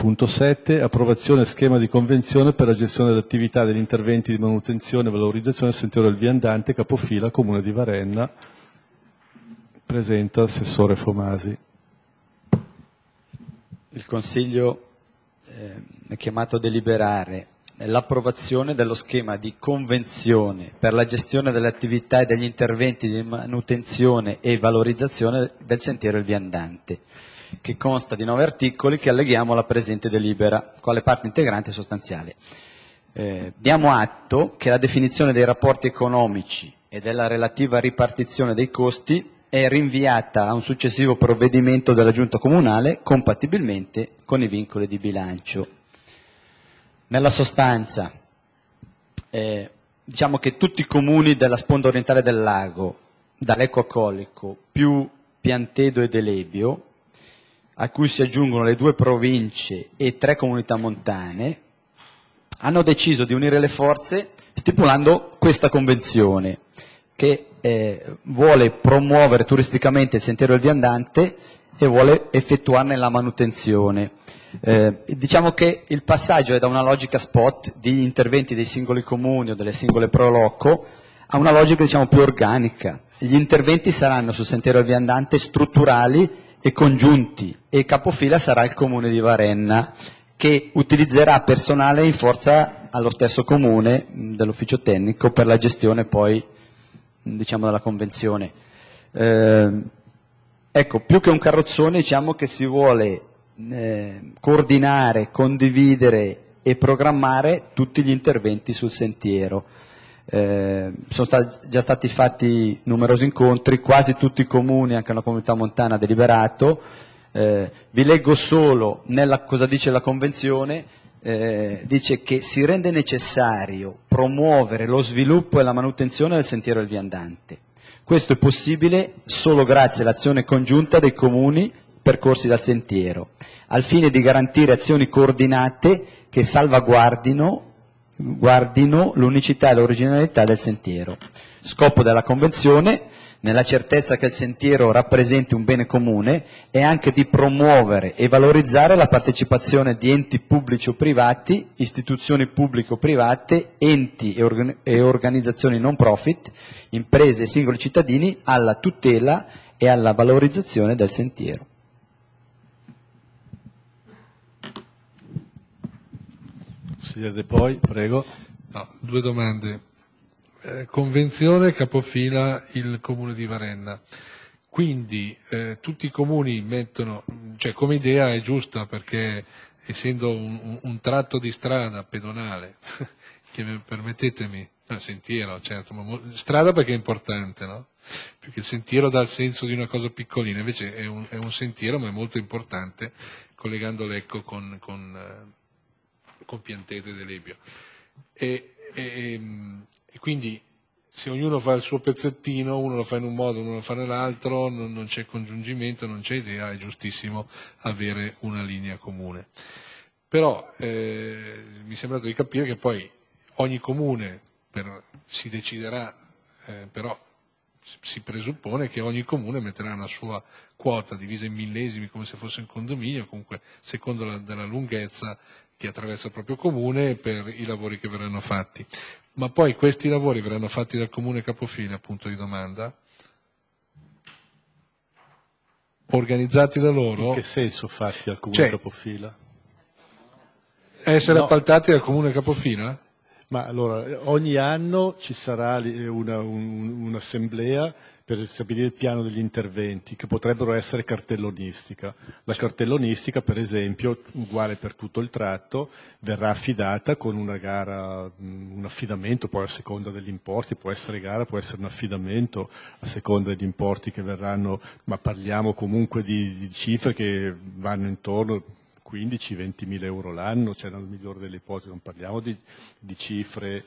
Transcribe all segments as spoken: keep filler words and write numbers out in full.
Punto sette. Approvazione schema di convenzione per la gestione dell'attività degli interventi di manutenzione e valorizzazione del sentiero del viandante, capofila Comune di Varenna. Presenta Assessore Fomasi. Il Consiglio eh, è chiamato a deliberare l'approvazione dello schema di convenzione per la gestione delle attività e degli interventi di manutenzione e valorizzazione del sentiero del viandante, che consta di nove articoli che alleghiamo alla presente delibera, quale parte integrante e sostanziale. Eh, diamo atto che la definizione dei rapporti economici e della relativa ripartizione dei costi è rinviata a un successivo provvedimento della Giunta Comunale compatibilmente con i vincoli di bilancio. Nella sostanza, eh, diciamo che tutti i comuni della sponda orientale del lago, da Lecco a Collico, più Piantedo e Delebio, a cui si aggiungono le due province e tre comunità montane, hanno deciso di unire le forze stipulando questa convenzione che eh, vuole promuovere turisticamente il sentiero del viandante e vuole effettuarne la manutenzione. Eh, diciamo che il passaggio è da una logica spot di interventi dei singoli comuni o delle singole pro loco a una logica diciamo più organica. Gli interventi saranno sul sentiero del viandante strutturali e congiunti e capofila sarà il Comune di Varenna, che utilizzerà personale in forza allo stesso Comune dell'ufficio tecnico per la gestione poi diciamo della convenzione. Eh, ecco, più che un carrozzone diciamo che si vuole eh, coordinare, condividere e programmare tutti gli interventi sul sentiero. Eh, sono stati, già stati fatti numerosi incontri, quasi tutti i comuni, anche la comunità montana ha deliberato. Eh, vi leggo solo nella, cosa dice la Convenzione, eh, dice che si rende necessario promuovere lo sviluppo e la manutenzione del sentiero del viandante. Questo è possibile solo grazie all'azione congiunta dei comuni percorsi dal sentiero, al fine di garantire azioni coordinate che salvaguardino guardino l'unicità e l'originalità del sentiero. Scopo della Convenzione, nella certezza che il sentiero rappresenti un bene comune, è anche di promuovere e valorizzare la partecipazione di enti pubblici o privati, istituzioni pubbliche o private, enti e, organ- e organizzazioni non profit, imprese e singoli cittadini alla tutela e alla valorizzazione del sentiero. Consigliere De Poi, prego. No, due domande. Eh, convenzione capofila il Comune di Varenna. Quindi eh, tutti i comuni mettono, cioè come idea è giusta perché essendo un, un, un tratto di strada pedonale, che permettetemi, no, sentiero, certo, ma mo, strada perché è importante, no? Perché il sentiero dà il senso di una cosa piccolina, invece è un, è un sentiero ma è molto importante, collegando Lecco con, con eh, con Piantedo e Delebio. E, e, e quindi se ognuno fa il suo pezzettino, uno lo fa in un modo, uno lo fa nell'altro, non, non c'è congiungimento, non c'è idea, è giustissimo avere una linea comune. Però eh, mi è sembrato di capire che poi ogni comune per, si deciderà, eh, però si presuppone che ogni comune metterà una sua quota divisa in millesimi come se fosse un condominio, comunque secondo la, della lunghezza che attraversa il proprio comune per i lavori che verranno fatti. Ma poi questi lavori verranno fatti dal comune capofila, punto di domanda? Organizzati da loro? In che senso fatti al comune cioè, capofila? Essere No. appaltati dal comune capofila? Ma allora, ogni anno ci sarà una, un, un'assemblea per stabilire il piano degli interventi, che potrebbero essere cartellonistica. La cartellonistica, per esempio, uguale per tutto il tratto, verrà affidata con una gara, un affidamento, poi a seconda degli importi, può essere gara, può essere un affidamento, a seconda degli importi che verranno, ma parliamo comunque di, di cifre che vanno intorno quindici venti mila euro l'anno, cioè nel migliore delle ipotesi, non parliamo di, di cifre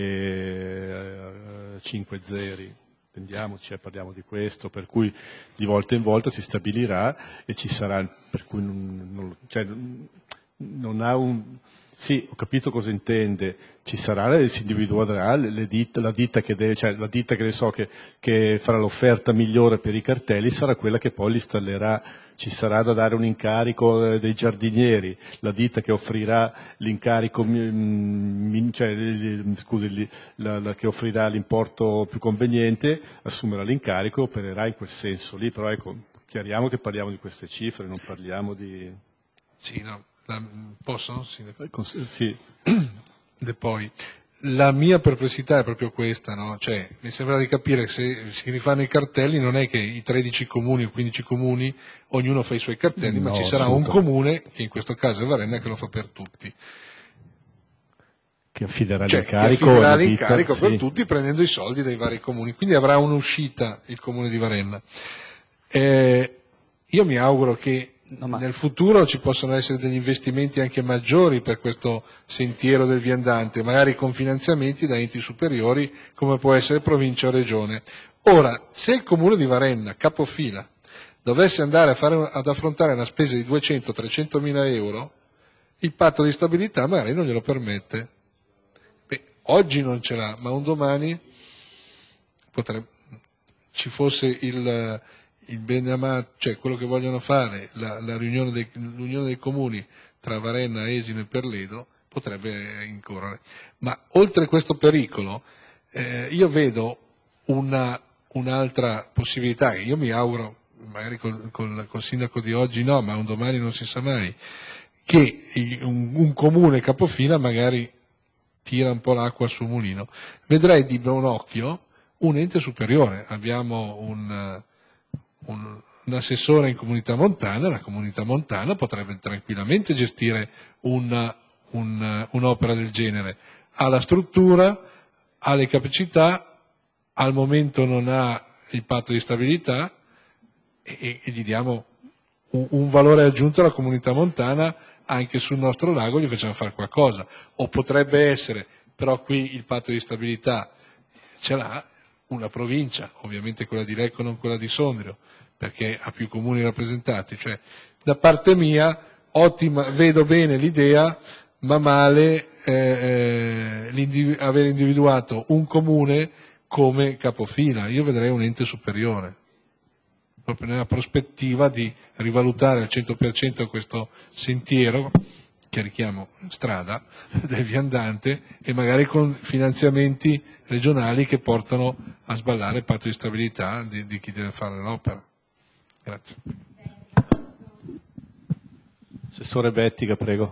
eh, cinque zeri, intendiamoci, eh, parliamo di questo, per cui di volta in volta si stabilirà e ci sarà, per cui non, non, cioè, non ha un... Sì, ho capito cosa intende. Ci sarà, si individuerà le ditte, la ditta che deve, cioè la ditta che ne so che, che farà l'offerta migliore per i cartelli sarà quella che poi li installerà. Ci sarà da dare un incarico dei giardinieri, la ditta che offrirà l'incarico, cioè, scusi, la, la, che offrirà l'importo più conveniente, assumerà l'incarico e opererà in quel senso lì. Però ecco, chiariamo che parliamo di queste cifre, non parliamo di... Sì, no. La, posso? Sì. Sì. E poi, la mia perplessità è proprio questa, no? Cioè, mi sembra di capire che se si rifanno i cartelli non è che i tredici comuni o quindici comuni, ognuno fa i suoi cartelli, no, ma ci sarà un comune, che in questo caso è Varenna, che lo fa per tutti. Che affiderà cioè, l'incarico, che affiderà l'incarico ditta, per sì. tutti prendendo i soldi dai vari comuni. Quindi avrà un'uscita il comune di Varenna. Eh, io mi auguro che No, ma... nel futuro ci possono essere degli investimenti anche maggiori per questo sentiero del viandante, magari con finanziamenti da enti superiori come può essere provincia o regione. Ora, se il comune di Varenna, capofila, dovesse andare a fare, ad affrontare una spesa di duecento trecento mila euro, il patto di stabilità magari non glielo permette. Beh, oggi non ce l'ha, ma un domani potrebbe, ci fosse il... il bene amato, cioè quello che vogliono fare, la, la riunione dei, l'unione dei comuni tra Varenna, Esino e Perledo potrebbe incorrere. Ma oltre questo pericolo, eh, io vedo una, un'altra possibilità, che io mi auguro, magari col, col, col sindaco di oggi no, ma un domani non si sa mai, che un, un comune capofila magari tira un po' l'acqua sul mulino. Vedrei di buon occhio un ente superiore, abbiamo un... Un, un assessore in comunità montana, la comunità montana potrebbe tranquillamente gestire una, un, un'opera del genere. Ha la struttura, ha le capacità, al momento non ha il patto di stabilità e, e gli diamo un, un valore aggiunto alla comunità montana, anche sul nostro lago gli facciamo fare qualcosa. O potrebbe essere, però qui il patto di stabilità ce l'ha, una provincia, ovviamente quella di Lecco, non quella di Sondrio, perché ha più comuni rappresentati. Cioè, da parte mia, ottima, vedo bene l'idea, ma male eh, l'individu- aver individuato un comune come capofila. Io vedrei un ente superiore, proprio nella prospettiva di rivalutare al cento per cento questo sentiero, che richiamo strada, del viandante, e magari con finanziamenti regionali che portano a sballare il patto di stabilità di, di chi deve fare l'opera. Grazie. Assessore Bettiga, prego.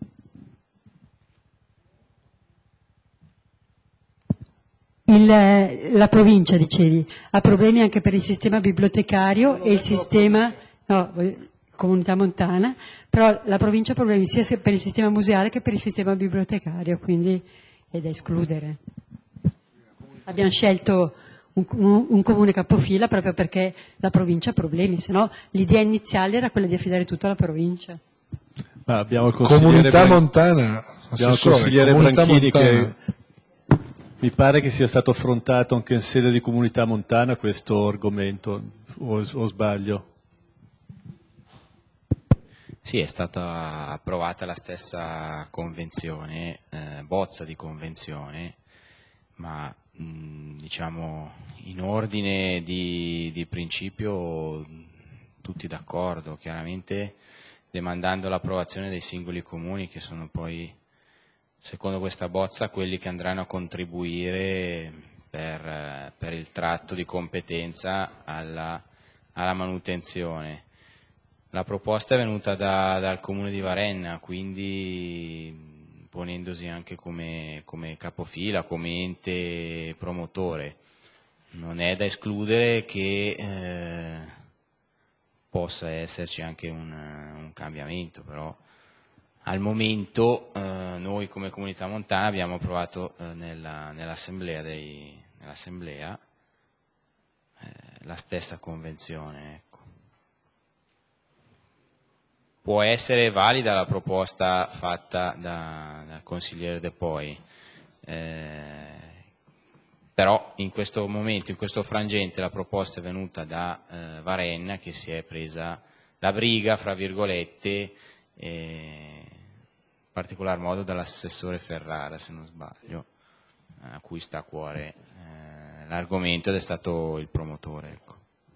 Il, la provincia, dicevi, ha problemi anche per il sistema bibliotecario e il sistema... No, comunità montana, però la provincia ha problemi sia per il sistema museale che per il sistema bibliotecario, quindi è da escludere. Abbiamo scelto un, un, un comune capofila proprio perché la provincia ha problemi, se no l'idea iniziale era quella di affidare tutto alla provincia. Ma abbiamo il consigliere Comunità Bran... montana, abbiamo il consigliere Branchini che mi pare che sia stato affrontato anche in sede di comunità montana questo argomento, o, o sbaglio? Sì, è stata approvata la stessa convenzione, eh, bozza di convenzione, ma mh, diciamo in ordine di, di principio tutti d'accordo, chiaramente demandando l'approvazione dei singoli comuni che sono poi, secondo questa bozza, quelli che andranno a contribuire per, per il tratto di competenza alla, alla manutenzione. La proposta è venuta da, dal Comune di Varenna, quindi ponendosi anche come, come capofila, come ente promotore. Non è da escludere che eh, possa esserci anche un, un cambiamento, però al momento eh, noi come Comunità Montana abbiamo approvato eh, nella, nell'assemblea, dei, nell'assemblea eh, la stessa convenzione. Ecco. Può essere valida la proposta fatta da, dal consigliere De Poi, eh, però in questo momento, in questo frangente, la proposta è venuta da eh, Varenna, che si è presa la briga, fra virgolette, eh, particolar modo dall'assessore Ferrara, se non sbaglio, a cui sta a cuore eh, l'argomento ed è stato il promotore. Ecco.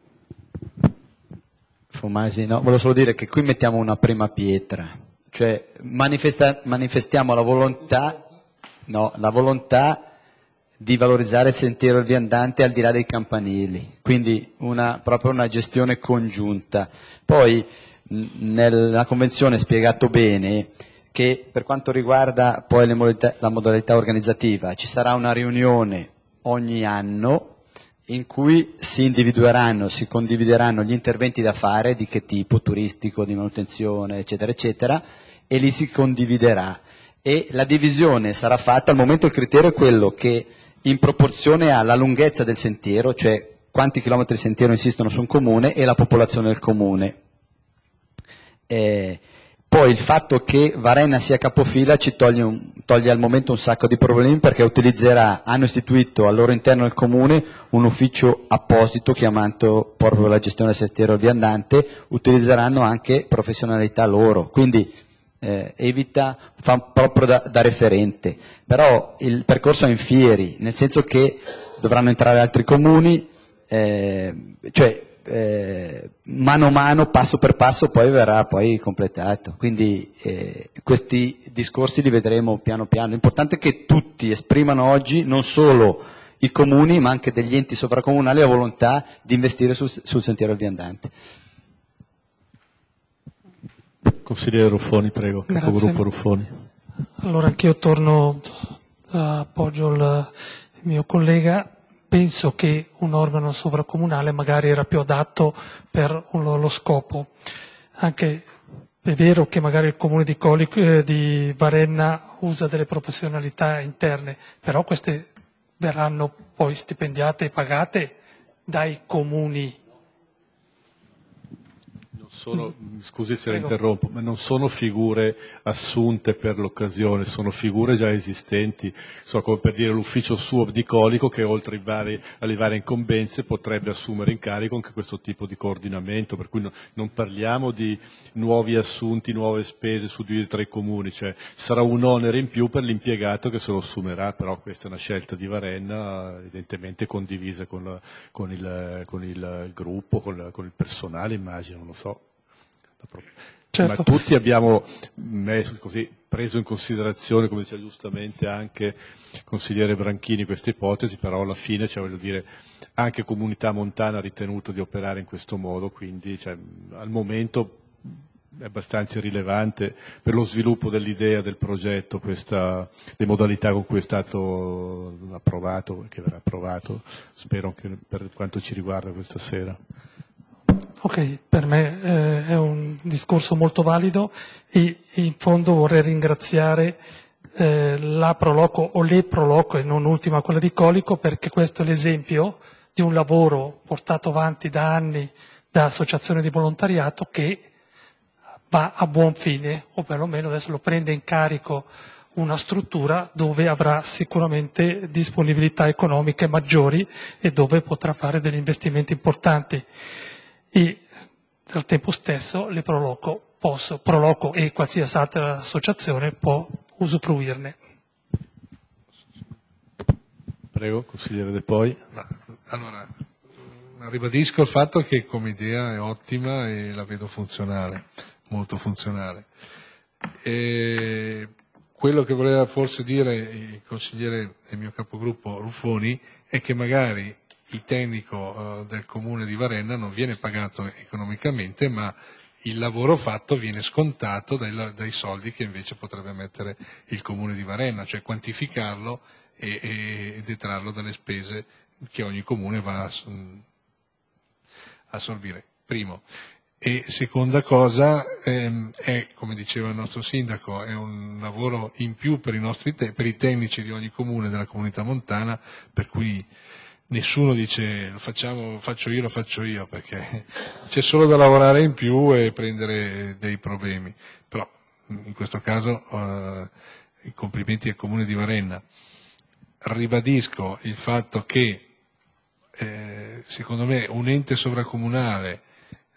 Fumasi, no, volevo solo dire che qui mettiamo una prima pietra, cioè manifesta, manifestiamo la volontà, no, la volontà di valorizzare il sentiero del viandante al di là dei campanili, quindi una, proprio una gestione congiunta. Poi nella convenzione è spiegato bene che per quanto riguarda poi le modalità, la modalità organizzativa ci sarà una riunione ogni anno in cui si individueranno, si condivideranno gli interventi da fare, di che tipo, turistico, di manutenzione, eccetera, eccetera, e li si condividerà. E la divisione sarà fatta, al momento il criterio è quello che in proporzione alla lunghezza del sentiero, cioè quanti chilometri di sentiero insistono su un comune e la popolazione del comune. Eh, poi il fatto che Varenna sia capofila ci toglie, un, toglie al momento un sacco di problemi, perché utilizzerà, hanno istituito al loro interno del comune un ufficio apposito chiamato proprio la gestione del sentiero viandante, utilizzeranno anche professionalità loro, quindi eh, evita, fa proprio da, da referente, però il percorso è in fieri, nel senso che dovranno entrare altri comuni, eh, cioè Eh, mano a mano, passo per passo, poi verrà poi completato. Quindi eh, questi discorsi li vedremo piano piano. L'importante è che tutti esprimano oggi, non solo i comuni, ma anche degli enti sovracomunali, la volontà di investire sul, sul sentiero viandante. Consigliere Ruffoni, prego, capogruppo Ruffoni. Allora anch'io torno, appoggio il mio collega. Penso che un organo sovracomunale magari era più adatto per lo, lo scopo. Anche è vero che magari il comune di, Colico, eh, di Varenna usa delle professionalità interne, però queste verranno poi stipendiate e pagate dai comuni. Sono, scusi se la interrompo, ma non sono figure assunte per l'occasione, sono figure già esistenti. So, come per dire l'ufficio suo di Colico, che oltre vari, alle varie incombenze potrebbe assumere in carico anche questo tipo di coordinamento, per cui no, non parliamo di nuovi assunti, nuove spese suddivise tra i comuni, cioè sarà un onere in più per l'impiegato che se lo assumerà, però questa è una scelta di Varenna, evidentemente condivisa con, la, con, il, con il, il gruppo, con, la, con il personale, immagino, non lo so. Certo. Ma tutti abbiamo messo, così, preso in considerazione, come diceva giustamente anche il consigliere Branchini, queste ipotesi, però alla fine, cioè, voglio dire, anche Comunità Montana ha ritenuto di operare in questo modo, quindi cioè, al momento è abbastanza irrilevante per lo sviluppo dell'idea del progetto, questa, le modalità con cui è stato approvato, che verrà approvato, spero che per quanto ci riguarda questa sera. Ok, per me eh, è un discorso molto valido e in fondo vorrei ringraziare eh, la Proloco o le Proloco e non ultima quella di Colico, perché questo è l'esempio di un lavoro portato avanti da anni da associazione di volontariato che va a buon fine, o perlomeno adesso lo prende in carico una struttura dove avrà sicuramente disponibilità economiche maggiori e dove potrà fare degli investimenti importanti. E al tempo stesso le Proloco, posso, Proloco e qualsiasi altra associazione può usufruirne. Prego, consigliere De Poi. Ma, allora, ribadisco il fatto che come idea è ottima e la vedo funzionale, molto funzionale. E quello che voleva forse dire il consigliere e il mio capogruppo Ruffoni è che magari il tecnico uh, del comune di Varenna non viene pagato economicamente, ma il lavoro fatto viene scontato dai, dai soldi che invece potrebbe mettere il comune di Varenna, cioè quantificarlo e, e detrarlo dalle spese che ogni comune va a assorbire. Primo. E seconda cosa, ehm, è, come diceva il nostro sindaco, è un lavoro in più per i, nostri te- per i tecnici di ogni comune della comunità montana, per cui nessuno dice lo facciamo, faccio io, lo faccio io, perché c'è solo da lavorare in più e prendere dei problemi. Però in questo caso eh, i complimenti al comune di Varenna. Ribadisco il fatto che eh, secondo me un ente sovracomunale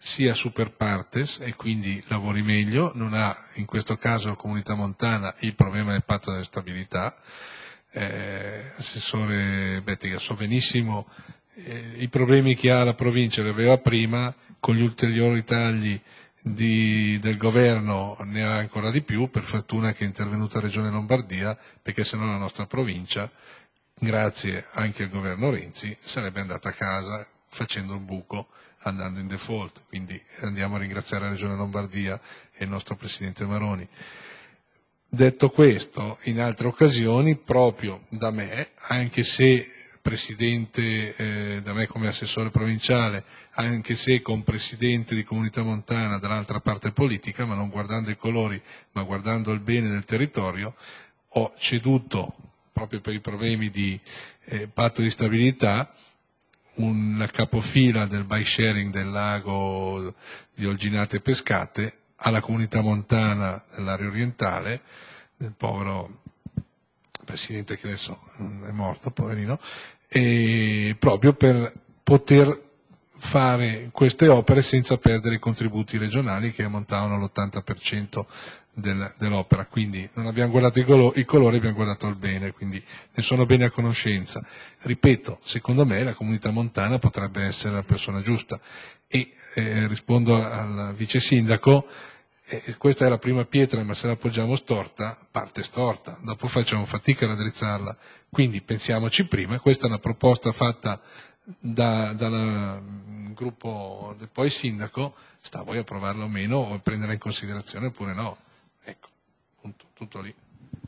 sia super partes e quindi lavori meglio, non ha in questo caso la Comunità Montana il problema del patto della stabilità. Eh, Assessore Bettiga, so benissimo eh, i problemi che ha la provincia, li aveva prima, con gli ulteriori tagli di, del governo ne ha ancora di più, per fortuna che è intervenuta la Regione Lombardia, perché sennò la nostra provincia, grazie anche al governo Renzi, sarebbe andata a casa facendo un buco, andando in default. Quindi andiamo a ringraziare la Regione Lombardia e il nostro Presidente Maroni. Detto questo, in altre occasioni, proprio da me, anche se Presidente, eh, da me come assessore provinciale, anche se con Presidente di Comunità Montana dall'altra parte politica, ma non guardando i colori, ma guardando il bene del territorio, ho ceduto, proprio per i problemi di eh, patto di stabilità, una capofila del bike sharing del lago di Olginate Pescate alla Comunità Montana dell'area orientale, del povero presidente che adesso è morto, poverino, e proprio per poter fare queste opere senza perdere i contributi regionali che ammontavano all'ottanta per cento del, dell'opera. Quindi non abbiamo guardato i, colori, i colori, abbiamo guardato il bene, quindi ne sono bene a conoscenza. Ripeto, secondo me la Comunità Montana potrebbe essere la persona giusta e eh, rispondo al vice sindaco. Eh, questa è la prima pietra, ma se la appoggiamo storta, parte storta, dopo facciamo fatica a raddrizzarla. Quindi pensiamoci prima, questa è una proposta fatta da, dal gruppo del poi sindaco, sta a voi approvarla o meno, o prenderla in considerazione oppure no. Ecco, punto, tutto lì.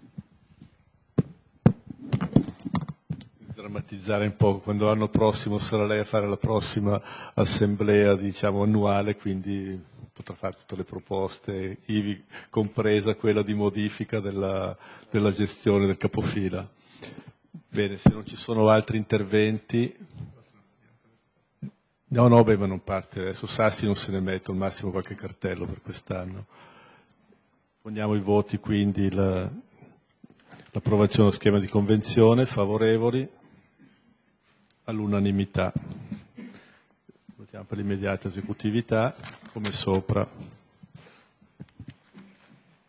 Drammatizzare un po', quando l'anno prossimo sarà lei a fare la prossima assemblea, diciamo, annuale, quindi potrà fare tutte le proposte, ivi compresa quella di modifica della, della gestione del capofila. Bene, se non ci sono altri interventi. No, no, beh, ma non parte adesso. Sassi non se ne mette, al massimo qualche cartello per quest'anno. Poniamo i voti, quindi la, l'approvazione dello schema di convenzione, favorevoli all'unanimità. Votiamo per l'immediata esecutività, come sopra.